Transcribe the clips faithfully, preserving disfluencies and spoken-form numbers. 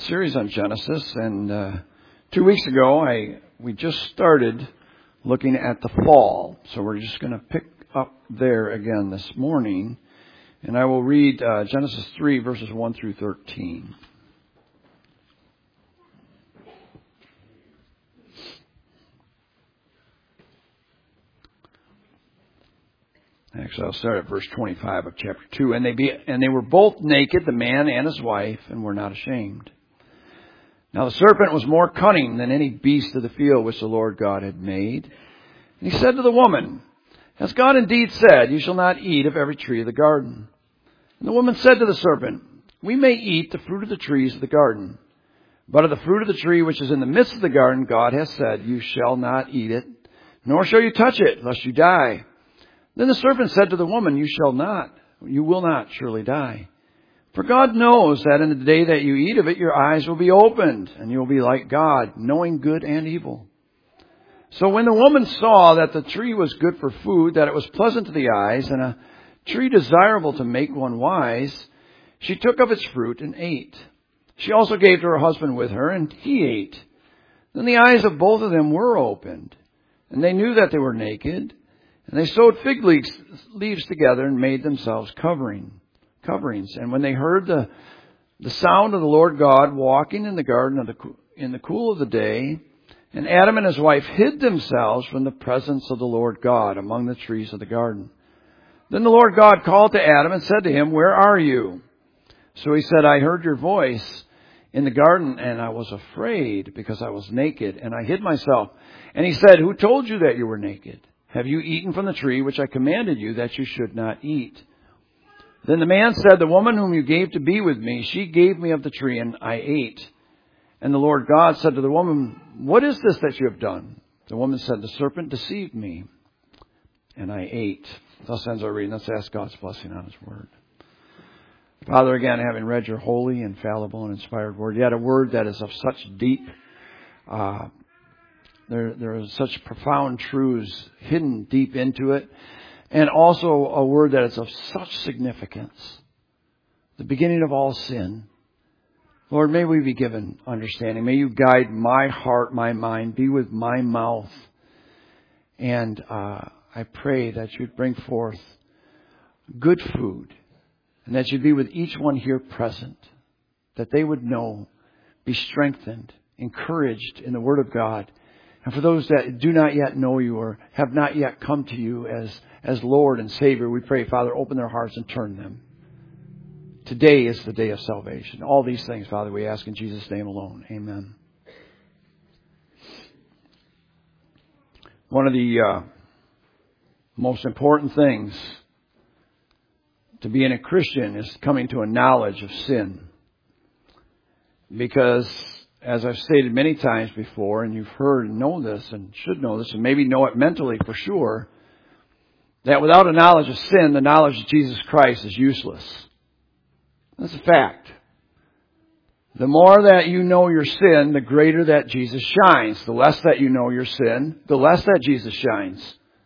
series on Genesis, and uh, two weeks ago I we just started looking at the fall. So we're just going to pick up there again this morning, and I will read uh, Genesis three, verses one through thirteen. Actually, I'll start at verse twenty-five of chapter two. And they be, and they were both naked, the man and his wife, and were not ashamed. Now the serpent was more cunning than any beast of the field which the Lord God had made. And he said to the woman, "Has God indeed said, you shall not eat of every tree of the garden?" And the woman said to the serpent, "We may eat the fruit of the trees of the garden. But of the fruit of the tree which is in the midst of the garden, God has said, you shall not eat it, nor shall you touch it, lest you die." Then the serpent said to the woman, "You shall not, you will not surely die. For God knows that in the day that you eat of it, your eyes will be opened, and you will be like God, knowing good and evil." So when the woman saw that the tree was good for food, that it was pleasant to the eyes, and a tree desirable to make one wise, she took of its fruit and ate. She also gave to her husband with her, and he ate. Then the eyes of both of them were opened, and they knew that they were naked. And they sewed fig leaves, leaves together and made themselves covering, coverings. And when they heard the, the sound of the Lord God walking in the garden of the, in the cool of the day, and Adam and his wife hid themselves from the presence of the Lord God among the trees of the garden. Then the Lord God called to Adam and said to him, "Where are you?" So he said, "I heard your voice in the garden, and I was afraid because I was naked, and I hid myself." And he said, "Who told you that you were naked? Have you eaten from the tree which I commanded you that you should not eat?" Then the man said, "The woman whom you gave to be with me, she gave me of the tree, and I ate." And the Lord God said to the woman, "What is this that you have done?" The woman said, "The serpent deceived me, and I ate." Thus ends our reading. Let's ask God's blessing on His Word. Father, again, having read your holy, infallible, and inspired Word, yet a Word that is of such deep uh There, there are such profound truths hidden deep into it. And also a word that is of such significance. The beginning of all sin. Lord, may we be given understanding. May you guide my heart, my mind, be with my mouth. And uh, I pray that you'd bring forth good food. And that you'd be with each one here present. That they would know, be strengthened, encouraged in the Word of God. And for those that do not yet know you or have not yet come to you as, as Lord and Savior, we pray, Father, open their hearts and turn them. Today is the day of salvation. All these things, Father, we ask in Jesus' name alone. Amen. One of the uh, most important things to being a Christian is coming to a knowledge of sin. Because as I've stated many times before, and you've heard and know this and should know this and maybe know it mentally for sure, that without a knowledge of sin, the knowledge of Jesus Christ is useless. That's a fact. The more that you know your sin, the greater that Jesus shines. The less that you know your sin, the less that Jesus shines.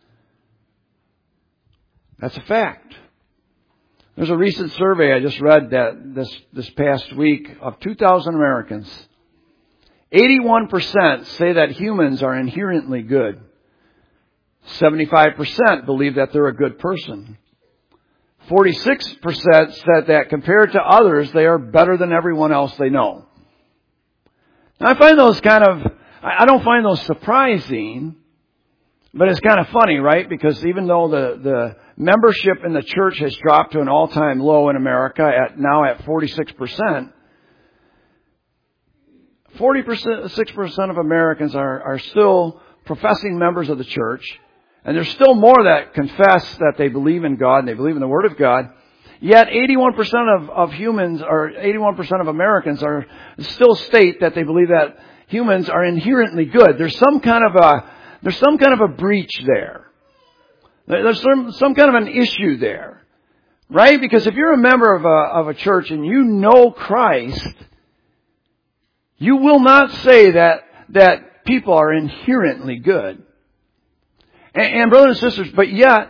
That's a fact. There's a recent survey I just read that this, this past week of two thousand Americans. eighty-one percent say that humans are inherently good. seventy-five percent believe that they're a good person. forty-six percent said that compared to others, they are better than everyone else they know. Now, I find those kind of, I don't find those surprising, but it's kind of funny, right? Because even though the, the membership in the church has dropped to an all-time low in America at now at forty-six percent, forty-six percent of Americans are, are still professing members of the church. And there's still more that confess that they believe in God and they believe in the Word of God. Yet eighty-one percent of, of humans, or eighty-one percent of Americans are still state that they believe that humans are inherently good. There's some kind of a, there's some kind of a breach there. There's some, some kind of an issue there. Right? Because if you're a member of a, of a church and you know Christ, you will not say that, that people are inherently good. And, and brothers and sisters, but yet,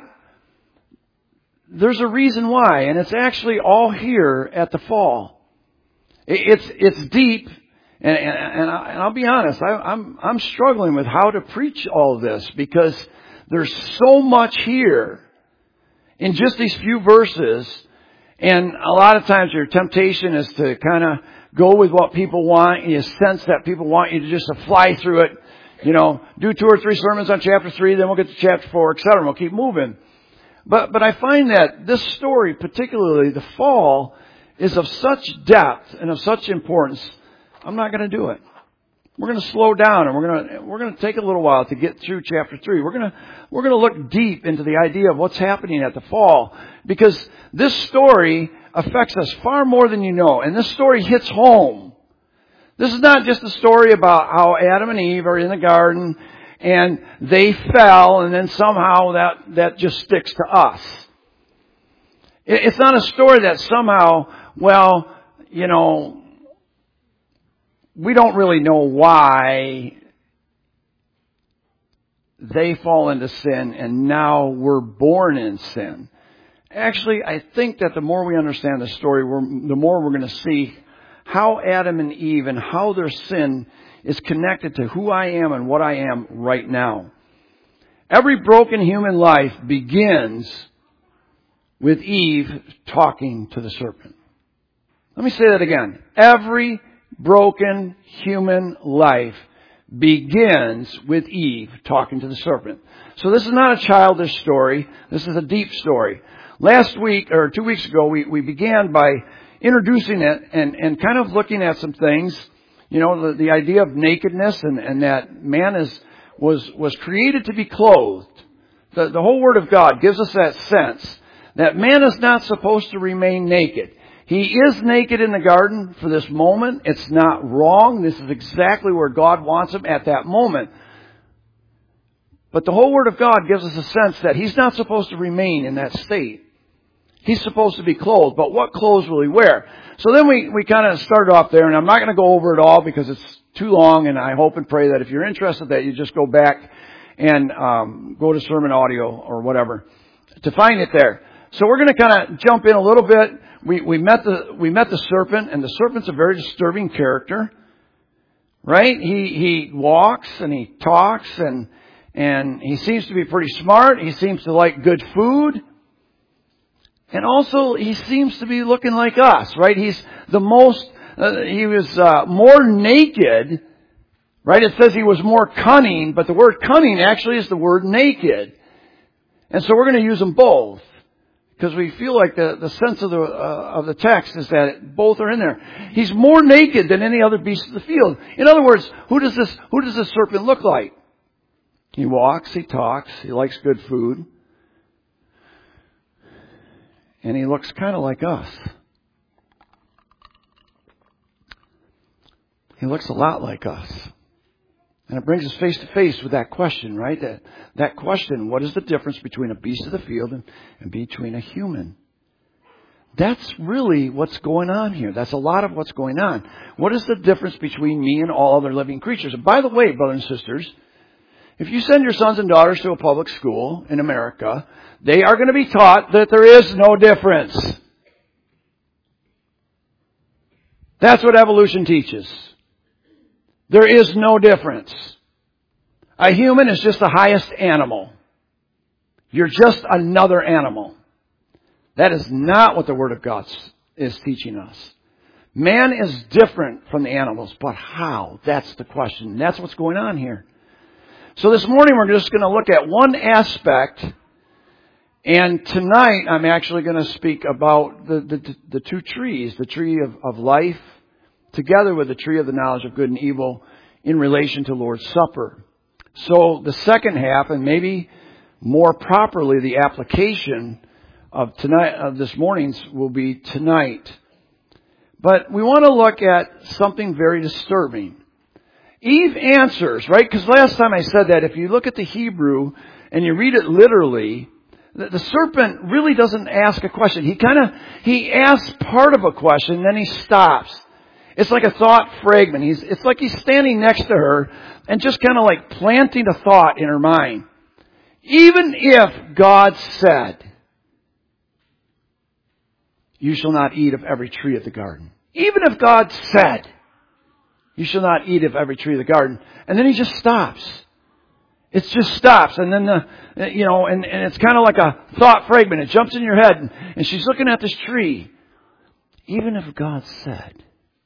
there's a reason why, and it's actually all here at the fall. It's it's deep, and and, and, I, and I'll be honest, I, I'm I'm struggling with how to preach all of this because there's so much here in just these few verses, and a lot of times your temptation is to kind of go with what people want, and you sense that people want you to just to fly through it, you know, do two or three sermons on chapter three, then we'll get to chapter four, et cetera, and we'll keep moving. But but I find that this story, particularly the fall, is of such depth and of such importance. I'm not going to do it. We're going to slow down, and we're going to we're going to take a little while to get through chapter three. We're going to we're going to look deep into the idea of what's happening at the fall, because this story affects us far more than you know, and this story hits home. This is not just a story about how Adam and Eve are in the garden and they fell, and then somehow that that just sticks to us. It's not a story that somehow, well, you know, we don't really know why they fall into sin and now we're born in sin. Actually, I think that the more we understand the story, we're, the more we're going to see how Adam and Eve and how their sin is connected to who I am and what I am right now. Every broken human life begins with Eve talking to the serpent. Let me say that again. Every broken human life begins with Eve talking to the serpent. So this is not a childish story. This is a deep story. Last week, or two weeks ago, we, we began by introducing it and, and kind of looking at some things. You know, the, the idea of nakedness and, and that man is was was created to be clothed. The, the whole Word of God gives us that sense that man is not supposed to remain naked. He is naked in the garden for this moment. It's not wrong. This is exactly where God wants him at that moment. But the whole Word of God gives us a sense that he's not supposed to remain in that state. He's supposed to be clothed. But what clothes will he wear? So then we, we kind of started off there, and I'm not going to go over it all because it's too long, and I hope and pray that if you're interested that you just go back and um, go to sermon audio or whatever to find it there. So we're going to kind of jump in a little bit. We, we met the, we met the serpent, and the serpent's a very disturbing character, right? He, he walks and he talks and, and he seems to be pretty smart. He seems to like good food. And also he seems to be looking like us, right? He's the most, uh, he was, uh, more naked, right? It says he was more cunning, but the word cunning actually is the word naked. And so we're going to use them both. Because we feel like the, the sense of the uh, of the text is that both are in there. He's more naked than any other beast of the field. In other words, who does this who does this serpent look like? He walks, he talks, he likes good food. And he looks kind of like us. He looks a lot like us. And it brings us face to face with that question, right? That that question, what is the difference between a beast of the field and, and between a human? That's really what's going on here. That's a lot of what's going on. What is the difference between me and all other living creatures? And by the way, brothers and sisters, if you send your sons and daughters to a public school in America, they are going to be taught that there is no difference. That's what evolution teaches. There is no difference. A human is just the highest animal. You're just another animal. That is not what the Word of God is teaching us. Man is different from the animals, but how? That's the question. That's what's going on here. So this morning we're just going to look at one aspect, and tonight I'm actually going to speak about the, the, the two trees, the tree of, of life, together with the tree of the knowledge of good and evil in relation to Lord's Supper. So the second half, and maybe more properly the application of tonight, of this morning's, will be tonight. But we want to look at something very disturbing. Eve answers, right? Because last time I said that if you look at the Hebrew and you read it literally, the, the serpent really doesn't ask a question. He kind of, he asks part of a question, then he stops. It's like a thought fragment. He's, it's like he's standing next to her and just kind of like planting a thought in her mind. Even if God said, you shall not eat of every tree of the garden. Even if God said, you shall not eat of every tree of the garden. And then he just stops. It just stops. And then, the, you know, and, and it's kind of like a thought fragment. It jumps in your head. And, and she's looking at this tree. Even if God said.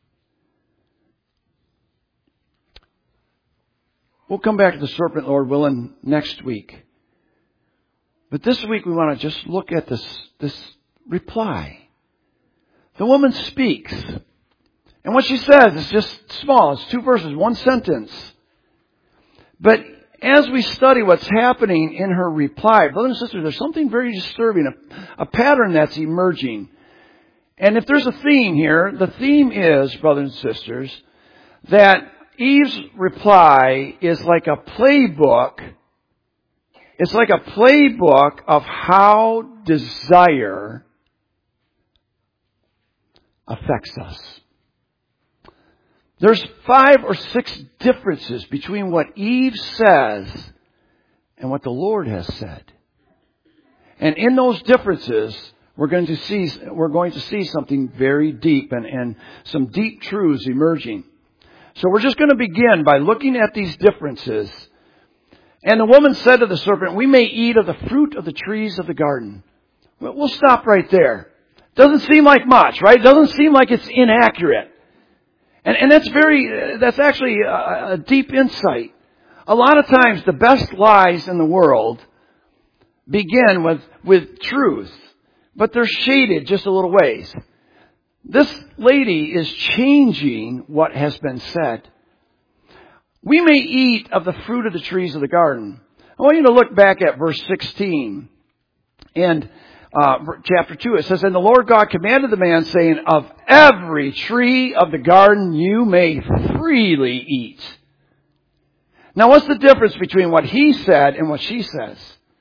We'll come back to the serpent, Lord willing, next week. But this week we want to just look at this, this reply. The woman speaks. And what she says is just small. It's two verses, one sentence. But as we study what's happening in her reply, brothers and sisters, there's something very disturbing, a, a pattern that's emerging. And if there's a theme here, the theme is, brothers and sisters, that Eve's reply is like a playbook. It's like a playbook of how desire affects us. There's five or six differences between what Eve says and what the Lord has said. And in those differences, we're going to see, we're going to see something very deep and, and some deep truths emerging. So we're just going to begin by looking at these differences. And the woman said to the serpent, we may eat of the fruit of the trees of the garden. Well, we'll stop right there. Doesn't seem like much, right? Doesn't seem like it's inaccurate. And, and that's very, that's actually a, a deep insight. A lot of times the best lies in the world begin with, with truth, but they're shaded just a little ways. This lady is changing what has been said. We may eat of the fruit of the trees of the garden. I want you to look back at verse sixteen and uh, chapter two. It says, and the Lord God commanded the man, saying, of every tree of the garden you may freely eat. Now, what's the difference between what he said and what she says?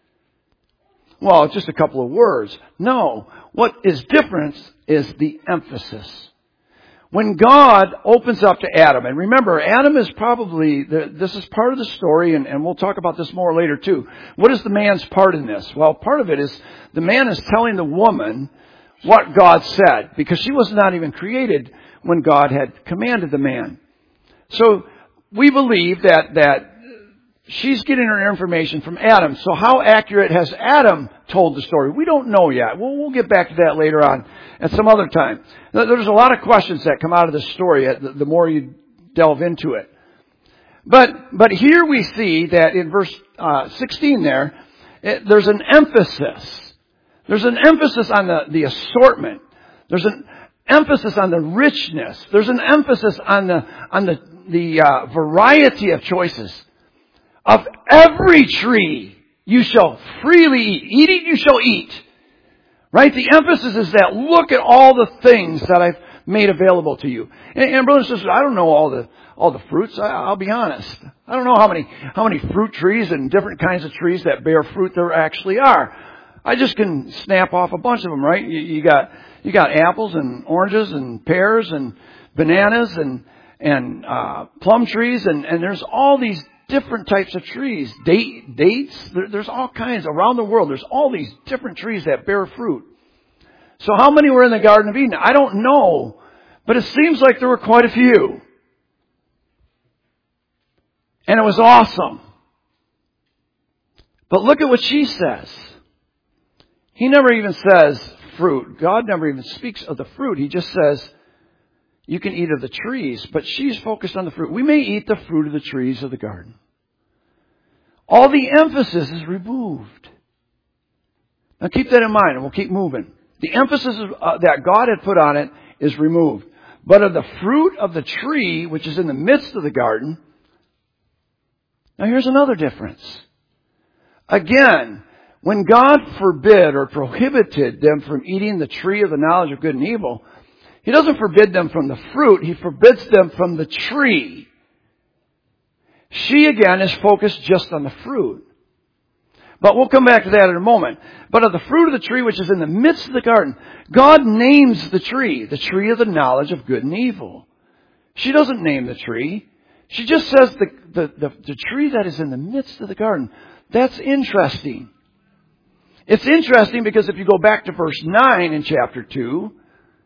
Well, it's just a couple of words. No. What is different is the emphasis. When God opens up to Adam, and remember, Adam is probably, this is part of the story, and, and we'll talk about this more later too. What is the man's part in this? Well, part of it is the man is telling the woman what God said, because she was not even created when God had commanded the man. So we believe that, that she's getting her information from Adam. So how accurate has Adam told the story? We don't know yet. We'll, we'll get back to that later on at some other time. There's a lot of questions that come out of this story the more you delve into it. But, but here we see that in verse uh, sixteen there, it, there's an emphasis. There's an emphasis on the, the assortment. There's an emphasis on the richness. There's an emphasis on the, on the, the uh, variety of choices. Of every tree you shall freely eat. Eat it, you shall eat. Right? The emphasis is that look at all the things that I've made available to you. And, and brothers and sisters, I don't know all the all the fruits. I, I'll be honest. I don't know how many how many fruit trees and different kinds of trees that bear fruit there actually are. I just can snap off a bunch of them, right? You, you got you got apples and oranges and pears and bananas and and uh, plum trees and, and there's all these different types of trees, date, dates. There, there's all kinds around the world. There's all these different trees that bear fruit. So how many were in the Garden of Eden? I don't know, but it seems like there were quite a few. And it was awesome. But look at what she says. He never even says fruit. God never even speaks of the fruit. He just says, you can eat of the trees, but she's focused on the fruit. We may eat the fruit of the trees of the garden. All the emphasis is removed. Now keep that in mind and we'll keep moving. The emphasis uh, that God had put on it is removed. But of the fruit of the tree, which is in the midst of the garden, now here's another difference. Again, when God forbid or prohibited them from eating the tree of the knowledge of good and evil, He doesn't forbid them from the fruit. He forbids them from the tree. She, again, is focused just on the fruit. But we'll come back to that in a moment. But of the fruit of the tree which is in the midst of the garden, God names the tree, the tree of the knowledge of good and evil. She doesn't name the tree. She just says the, the, the, the tree that is in the midst of the garden. That's interesting. It's interesting because if you go back to verse nine in chapter two,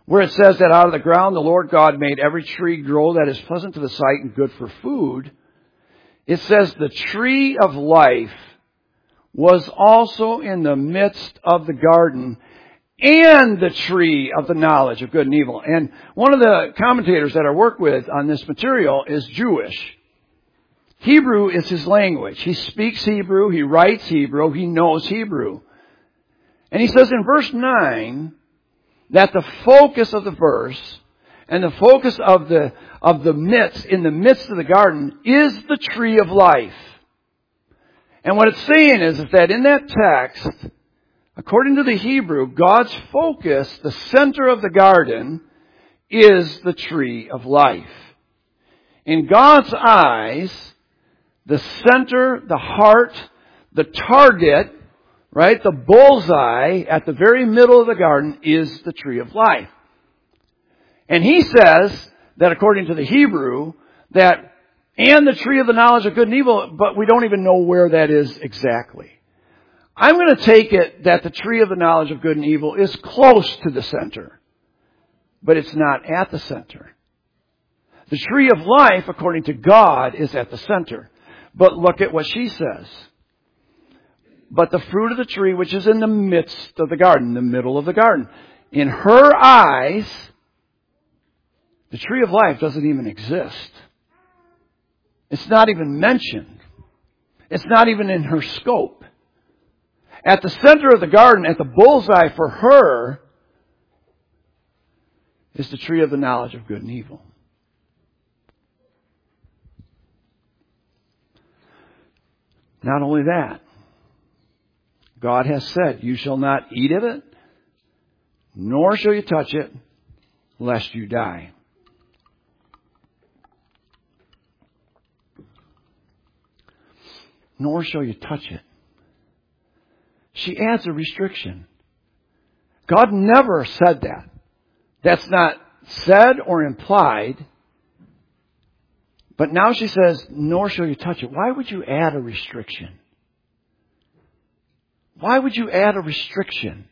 where it says that out of the ground the Lord God made every tree grow that is pleasant to the sight and good for food, it says the tree of life was also in the midst of the garden, and the tree of the knowledge of good and evil. And one of the commentators that I work with on this material is Jewish. Hebrew is his language. He speaks Hebrew, he writes Hebrew, he knows Hebrew. And he says in verse nine that the focus of the verse and the focus of the of the midst, in the midst of the garden, is the tree of life. And what it's saying is, is that in that text, according to the Hebrew, God's focus, the center of the garden, is the tree of life. In God's eyes, the center, the heart, the target, right, the bullseye at the very middle of the garden is the tree of life. And he says that according to the Hebrew, that, and the tree of the knowledge of good and evil, but we don't even know where that is exactly. I'm going to take it that the tree of the knowledge of good and evil is close to the center, but it's not at the center. The tree of life, according to God, is at the center. But look at what she says. But the fruit of the tree which is in the midst of the garden, the middle of the garden, in her eyes, the tree of life doesn't even exist. It's not even mentioned. It's not even in her scope. At the center of the garden, at the bullseye for her, is the tree of the knowledge of good and evil. Not only that, God has said, you shall not eat of it, nor shall you touch it, lest you die. Nor shall you touch it. She adds a restriction. God never said that. That's not said or implied. But now she says, nor shall you touch it. Why would you add a restriction? Why would you add a restriction?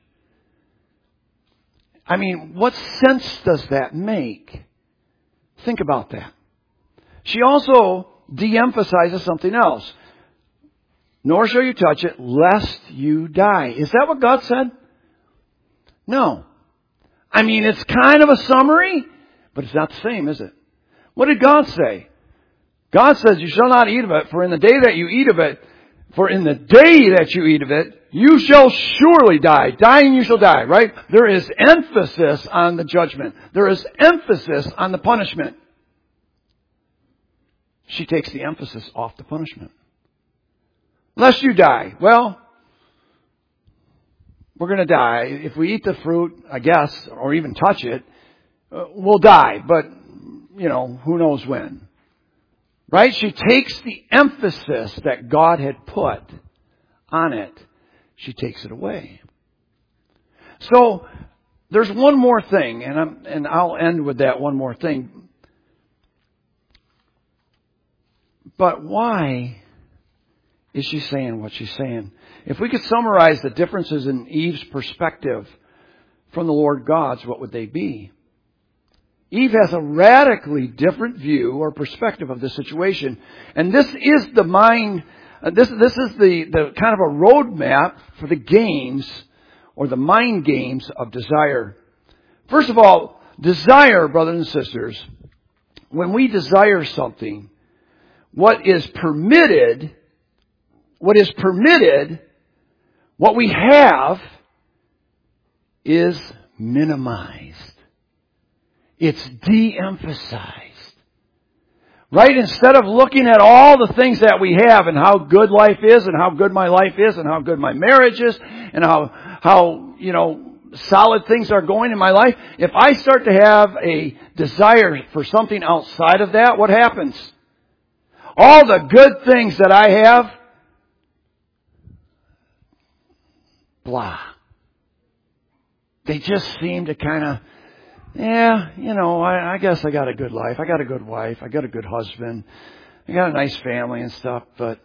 I mean, what sense does that make? Think about that. She also de-emphasizes something else. Nor shall you touch it, lest you die. Is that what God said? No. I mean, it's kind of a summary, but it's not the same, is it? What did God say? God says, you shall not eat of it, for in the day that you eat of it, for in the day that you eat of it, you shall surely die. Dying you shall die, right? There is emphasis on the judgment. There is emphasis on the punishment. She takes the emphasis off the punishment. Lest you die. Well, we're going to die. If we eat the fruit, I guess, or even touch it, uh, we'll die. But, you know, who knows when. Right? She takes the emphasis that God had put on it. She takes it away. So, there's one more thing, and, I'm, and I'll end with that one more thing. But why is she saying what she's saying? If we could summarize the differences in Eve's perspective from the Lord God's, what would they be? Eve has a radically different view or perspective of this situation. And this is the mind, uh, this, this is the, the kind of a roadmap for the games or the mind games of desire. First of all, desire, brothers and sisters, when we desire something, what is permitted What is permitted, what we have, is minimized. It's de-emphasized. Right? Instead of looking at all the things that we have and how good life is and how good my life is and how good my marriage is and how, how, you know, solid things are going in my life, if I start to have a desire for something outside of that, what happens? All the good things that I have, blah. They just seem to kind of, yeah, you know, I, I guess I got a good life. I got a good wife. I got a good husband. I got a nice family and stuff, but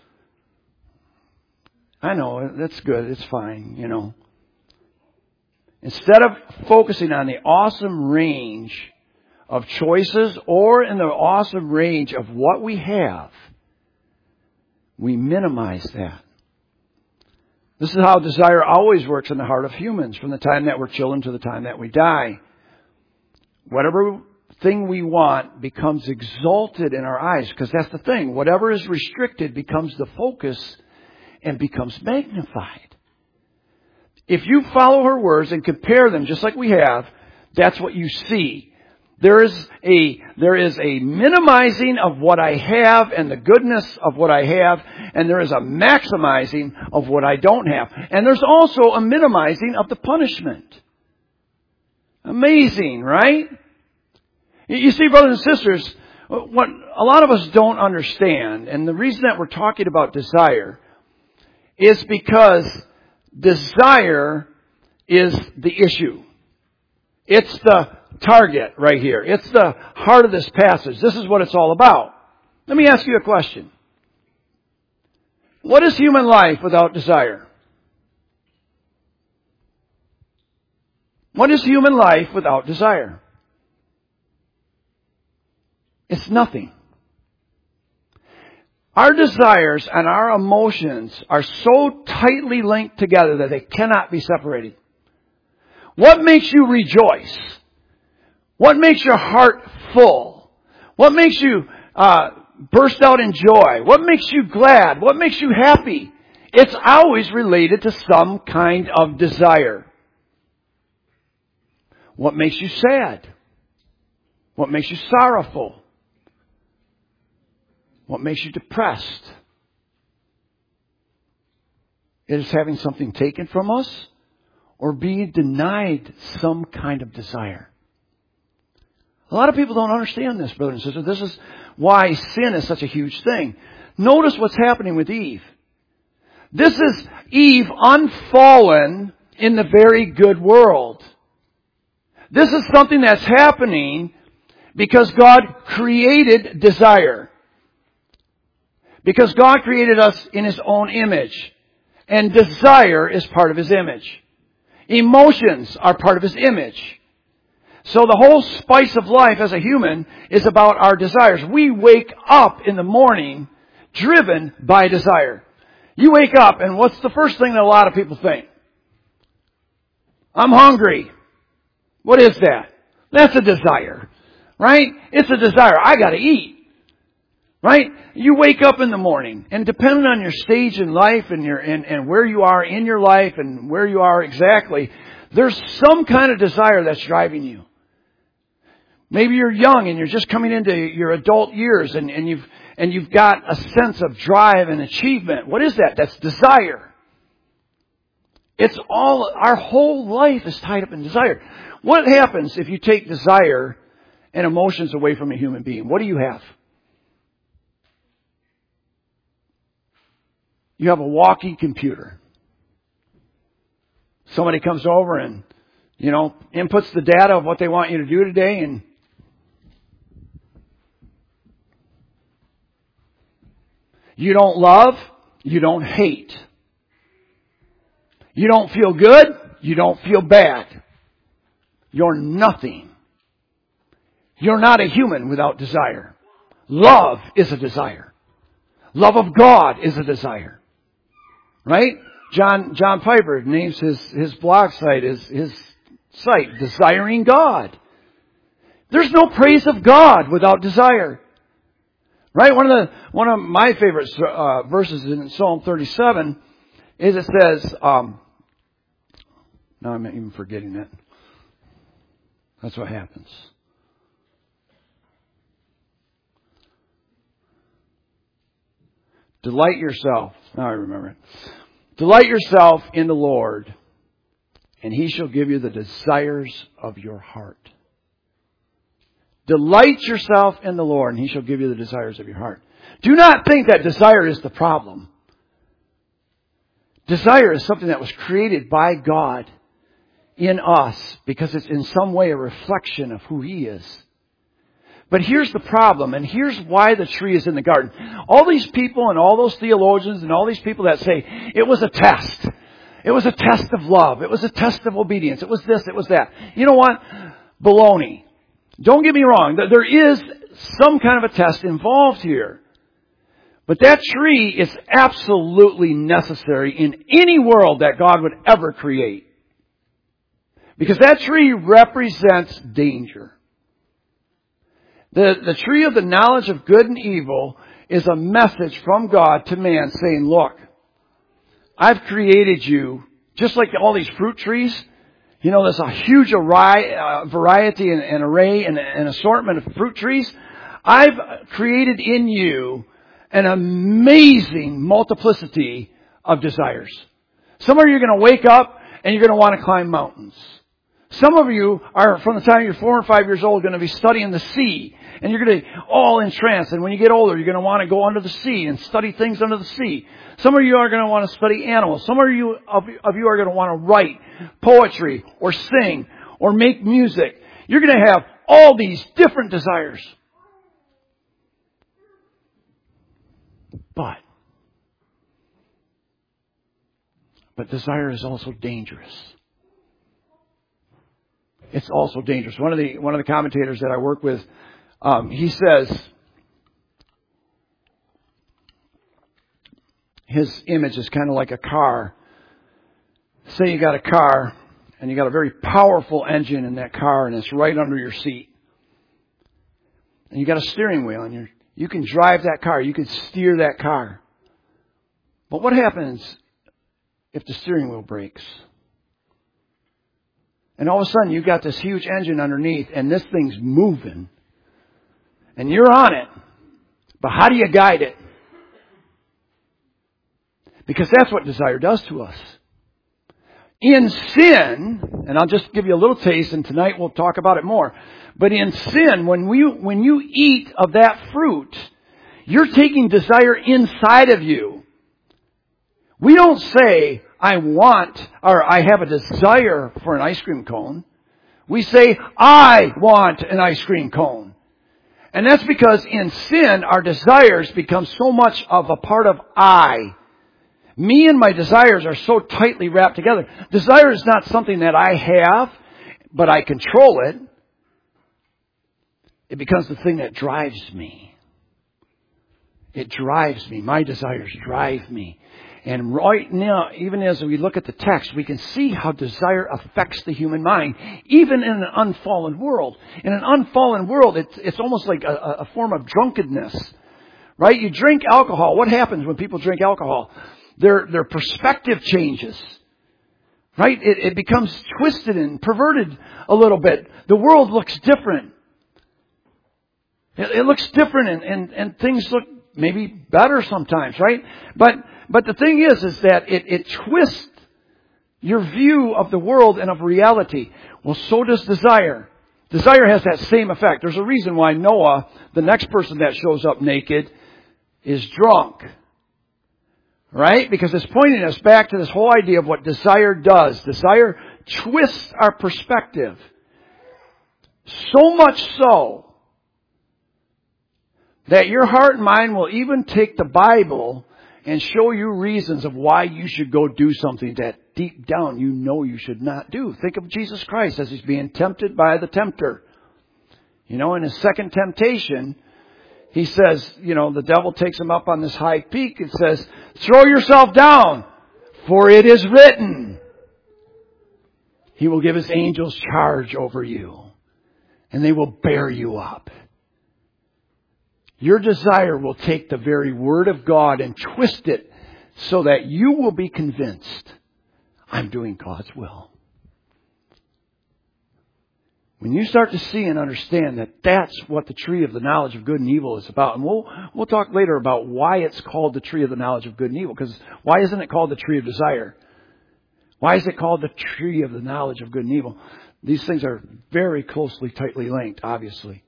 I know that's good. It's fine, you know. Instead of focusing on the awesome range of choices or in the awesome range of what we have, we minimize that. This is how desire always works in the heart of humans, from the time that we're children to the time that we die. Whatever thing we want becomes exalted in our eyes, because that's the thing. Whatever is restricted becomes the focus and becomes magnified. If you follow her words and compare them just like we have, that's what you see. There is a, there is a minimizing of what I have and the goodness of what I have, and there is a maximizing of what I don't have. And there's also a minimizing of the punishment. Amazing, right? You see, brothers and sisters, what a lot of us don't understand, and the reason that we're talking about desire is because desire is the issue. It's the target right here. It's the heart of this passage. This is what it's all about. Let me ask you a question. What is human life without desire? What is human life without desire? It's nothing. Our desires and our emotions are so tightly linked together that they cannot be separated. What makes you rejoice? What makes your heart full? What makes you uh, burst out in joy? What makes you glad? What makes you happy? It's always related to some kind of desire. What makes you sad? What makes you sorrowful? What makes you depressed? It is having something taken from us or being denied some kind of desire. A lot of people don't understand this, brothers and sisters. This is why sin is such a huge thing. Notice what's happening with Eve. This is Eve unfallen in the very good world. This is something that's happening because God created desire. Because God created us in His own image. And desire is part of His image. Emotions are part of His image. So the whole spice of life as a human is about our desires. We wake up in the morning driven by desire. You wake up and what's the first thing that a lot of people think? I'm hungry. What is that? That's a desire. Right? It's a desire. I gotta eat. Right? You wake up in the morning, and depending on your stage in life and your and, and where you are in your life and where you are exactly, there's some kind of desire that's driving you. Maybe you're young and you're just coming into your adult years and, and you've and you've got a sense of drive and achievement. What is that? That's desire. It's all, our whole life is tied up in desire. What happens if you take desire and emotions away from a human being? What do you have? You have a walking computer. Somebody comes over and, you know, inputs the data of what they want you to do today, and you don't love, you don't hate. You don't feel good, you don't feel bad. You're nothing. You're not a human without desire. Love is a desire. Love of God is a desire. Right? John John Piper names his, his blog site, his, his site, Desiring God. There's no praise of God without desire. Right? One of the one of my favorite uh, verses in Psalm thirty-seven is it says, um, now I'm even forgetting it. That's what happens. Delight yourself. Now I remember it. Delight yourself in the Lord, and He shall give you the desires of your heart. Delight yourself in the Lord, and He shall give you the desires of your heart. Do not think that desire is the problem. Desire is something that was created by God in us because it's in some way a reflection of who He is. But here's the problem, and here's why the tree is in the garden. All these people and all those theologians and all these people that say it was a test. It was a test of love. It was a test of obedience. It was this, it was that. You know what? Baloney. Don't get me wrong. There is some kind of a test involved here. But that tree is absolutely necessary in any world that God would ever create. Because that tree represents danger. The, the tree of the knowledge of good and evil is a message from God to man saying, look, I've created you, just like all these fruit trees. You know, there's a huge array, uh, variety and, and array and an assortment of fruit trees. I've created in you an amazing multiplicity of desires. Some of you are going to wake up and you're going to want to climb mountains. Some of you are, from the time you're four or five years old, going to be studying the sea. And you're going to be all entranced. And when you get older, you're going to want to go under the sea and study things under the sea. Some of you are going to want to study animals. Some of you, of, of you are going to want to write poetry or sing or make music. You're going to have all these different desires. But, but desire is also dangerous. It's also dangerous. One of the, one of the commentators that I work with, um, he says, his image is kind of like a car. Say you got a car and you got a very powerful engine in that car and it's right under your seat. And you got a steering wheel and you're, you can drive that car. You can steer that car. But what happens if the steering wheel breaks? And all of a sudden you've got this huge engine underneath and this thing's moving. And you're on it. But how do you guide it? Because that's what desire does to us. In sin, and I'll just give you a little taste and tonight we'll talk about it more. But in sin, when we, when you eat of that fruit, you're taking desire inside of you. We don't say, I want, or I have a desire for an ice cream cone. We say, I want an ice cream cone. And that's because in sin, our desires become so much of a part of I. Me and my desires are so tightly wrapped together. Desire is not something that I have, but I control it. It becomes the thing that drives me. It drives me. My desires drive me. And right now, even as we look at the text, we can see how desire affects the human mind, even in an unfallen world. In an unfallen world, it's, it's almost like a, a form of drunkenness. Right? You drink alcohol. What happens when people drink alcohol? Their, their perspective changes. Right? It, it becomes twisted and perverted a little bit. The world looks different. It, it looks different and, and, and things look maybe better sometimes, right? But but the thing is, is that it, it twists your view of the world and of reality. Well, so does desire. Desire has that same effect. There's a reason why Noah, the next person that shows up naked, is drunk. Right? Because it's pointing us back to this whole idea of what desire does. Desire twists our perspective. So much so that your heart and mind will even take the Bible and show you reasons of why you should go do something that deep down you know you should not do. Think of Jesus Christ as He's being tempted by the tempter. You know, in His second temptation, He says, you know, the devil takes Him up on this high peak and says, throw yourself down, for it is written, He will give His angels charge over you, and they will bear you up. Your desire will take the very Word of God and twist it so that you will be convinced, I'm doing God's will. When you start to see and understand that that's what the tree of the knowledge of good and evil is about. And we'll, we'll talk later about why it's called the tree of the knowledge of good and evil. Because why isn't it called the tree of desire? Why is it called the tree of the knowledge of good and evil? These things are very closely, tightly linked, obviously.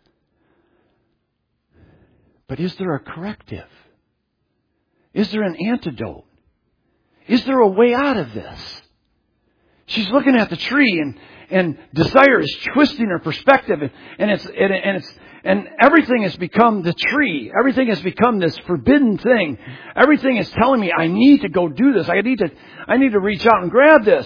But is there a corrective? Is there an antidote? Is there a way out of this? She's looking at the tree and, and desire is twisting our perspective, and, and it's and, and it's and everything has become the tree. Everything has become this forbidden thing. Everything is telling me I need to go do this. I need to I need to reach out and grab this.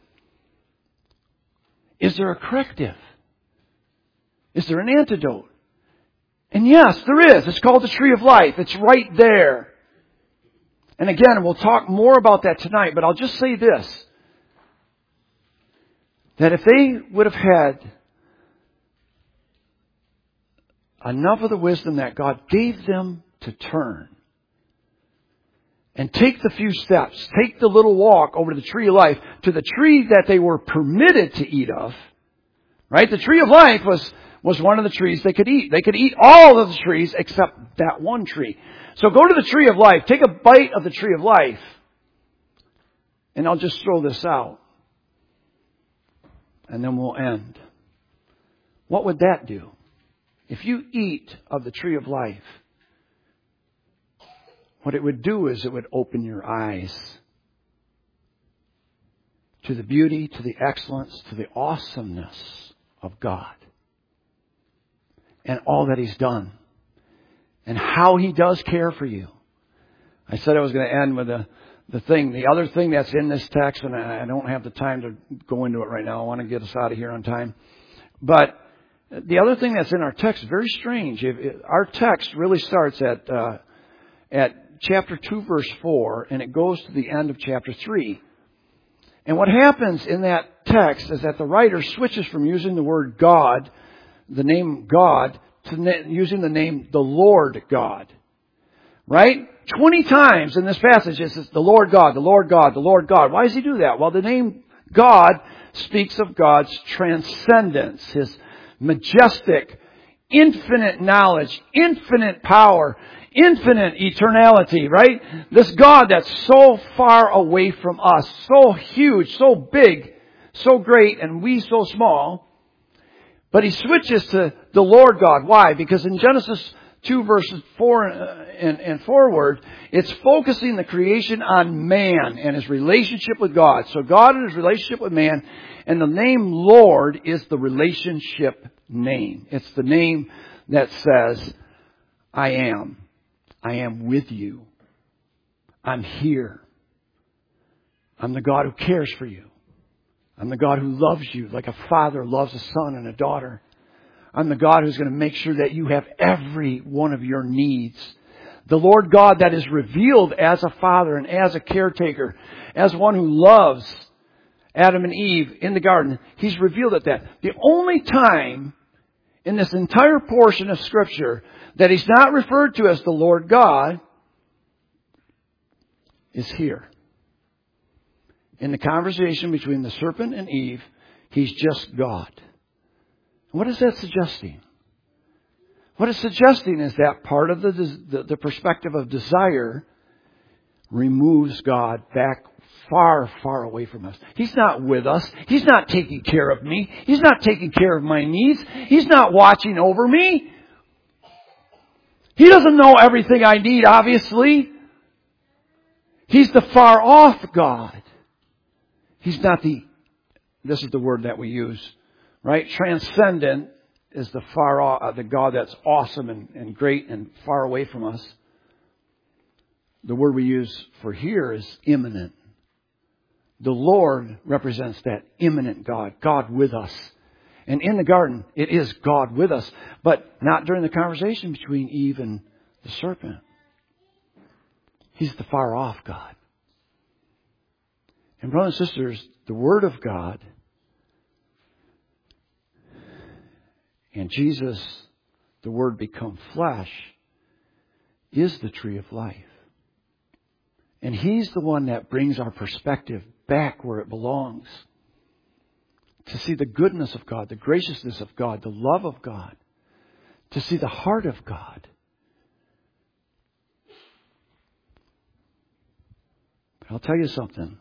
Is there a corrective? Is there an antidote? And yes, there is. It's called the tree of life. It's right there. And again, we'll talk more about that tonight, but I'll just say this. That if they would have had enough of the wisdom that God gave them to turn and take the few steps, take the little walk over to the tree of life, to the tree that they were permitted to eat of, right? The tree of life was, was one of the trees they could eat. They could eat all of the trees except that one tree. So go to the tree of life, take a bite of the tree of life, and I'll just throw this out. And then we'll end. What would that do? If you eat of the tree of life, what it would do is it would open your eyes to the beauty, to the excellence, to the awesomeness of God. And all that He's done. And how He does care for you. I said I was going to end with a The thing, the other thing that's in this text, and I don't have the time to go into it right now. I want to get us out of here on time. But the other thing that's in our text is very strange. If, if, our text really starts at uh, at chapter two, verse four, and it goes to the end of chapter three. And what happens in that text is that the writer switches from using the word God, the name God, to na- using the name the Lord God. Right? twenty times in this passage it says the Lord God, the Lord God, the Lord God. Why does He do that? Well, the name God speaks of God's transcendence, His majestic, infinite knowledge, infinite power, infinite eternality, right? This God that's so far away from us, so huge, so big, so great, and we so small. But He switches to the Lord God. Why? Because in Genesis two verses four and, and forward, it's focusing the creation on man and his relationship with God. So God and His relationship with man, and the name Lord is the relationship name. It's the name that says, I am. I am with you. I'm here. I'm the God who cares for you. I'm the God who loves you like a father loves a son and a daughter. I'm the God who's going to make sure that you have every one of your needs. The Lord God that is revealed as a father and as a caretaker, as one who loves Adam and Eve in the garden. He's revealed at that. The only time in this entire portion of Scripture that He's not referred to as the Lord God is here. In the conversation between the serpent and Eve, He's just God. What is that suggesting? What it's suggesting is that part of the, the, the perspective of desire removes God back far, far away from us. He's not with us. He's not taking care of me. He's not taking care of my needs. He's not watching over me. He doesn't know everything I need, obviously. He's the far off God. He's not the, this is the word that we use, right? Transcendent is the far off, uh, the God that's awesome and, and great and far away from us. The word we use for here is immanent. The Lord represents that immanent God, God with us. And in the garden, it is God with us, but not during the conversation between Eve and the serpent. He's the far off God. And brothers and sisters, the Word of God and Jesus, the Word become flesh, is the tree of life. And He's the one that brings our perspective back where it belongs. To see the goodness of God, the graciousness of God, the love of God. To see the heart of God. But I'll tell you something.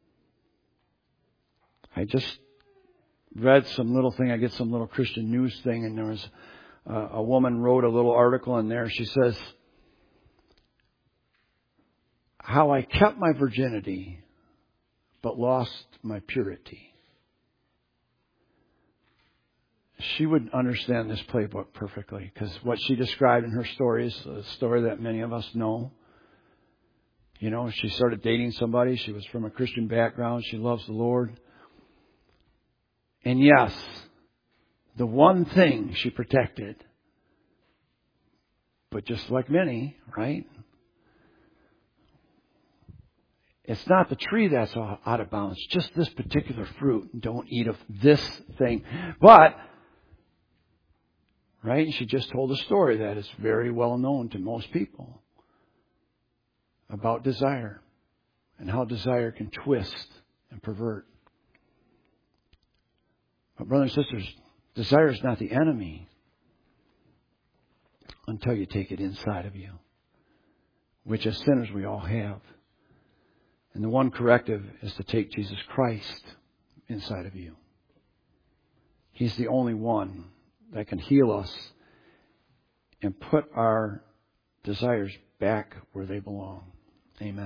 I just read some little thing. I get some little Christian news thing, and there was uh, a woman wrote a little article in there. She says, how I kept my virginity but lost my purity. she would understand this playbook perfectly, because what she described in her story is a story that many of us know. You know, she started dating somebody. She was from a Christian background. She loves the Lord. And yes, the one thing she protected, but just like many, right? It's not the tree that's out of bounds, just this particular fruit. Don't eat of this thing. But, right, she just told a story that is very well known to most people about desire and how desire can twist and pervert. But brothers and sisters, desire is not the enemy until you take it inside of you, which as sinners we all have. And the one corrective is to take Jesus Christ inside of you. He's the only one that can heal us and put our desires back where they belong. Amen.